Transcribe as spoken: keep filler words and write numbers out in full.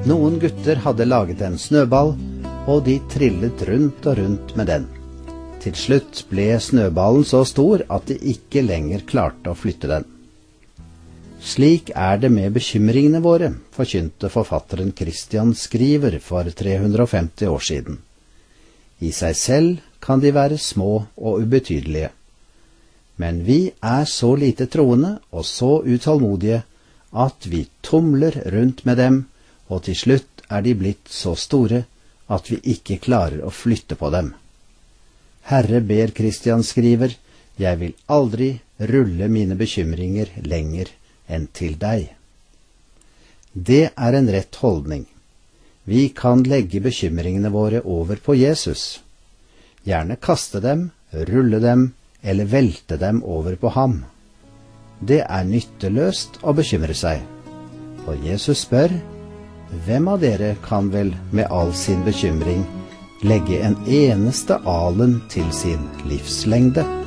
Noen gutter hadde laget en snøball, og de trillet rundt og rundt med den. Til slutt ble snøballen så stor at de ikke lenger klarte å flytte den. Slik er det med bekymringene våre, forkynte forfatteren Christian Skriver for tre hundre og femti år siden. I seg selv kan de være små og ubetydelige. Men vi er så lite troende og så utålmodige at vi tumler rundt med dem, og til slutt er de blitt så store at vi ikke klarer å flytte på dem. Herre, ber Christian Skriver, jeg vil aldri rulle mine bekymringer lenger enn til deg. Det er en rett holdning. Vi kan legge bekymringene våre over på Jesus. Gjerne kaste dem, rulle dem, eller velte dem over på ham. Det er nytteløst å bekymre seg. For Jesus spør, hvem av dere kan vel med all sin bekymring legge en eneste alen til sin livslengde?